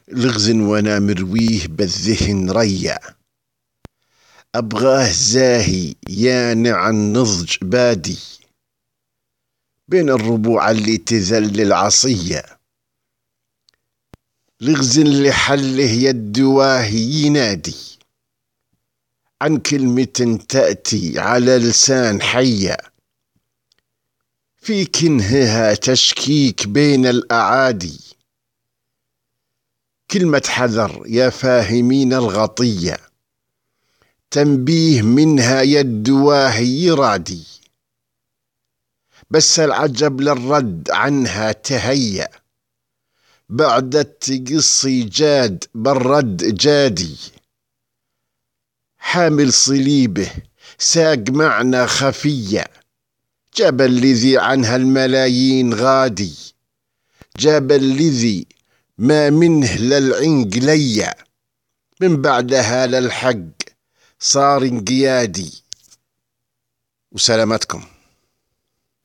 لغز وانا مرويه بالذهن ريا، أبغاه زاهي يانع النضج بادي، بين الربوع اللي تذلل عصية. لغز لحله يد واهي ينادي عن كلمة تأتي على لسان حية، في كنهها تشكيك بين الأعادي. كلمة حذر يا فاهمين الغطية، تنبيه منها يد واهي يرادي، بس العجب للرد عنها تهيأ، بعد التقصي جاد بالرد جادي. حامل صليبه ساق معنى خفية، جاب الذي عنها الملايين غادي، جاب الذي ما منه للعنق ليا، من بعدها للحق صار انقيادي. وسلامتكم.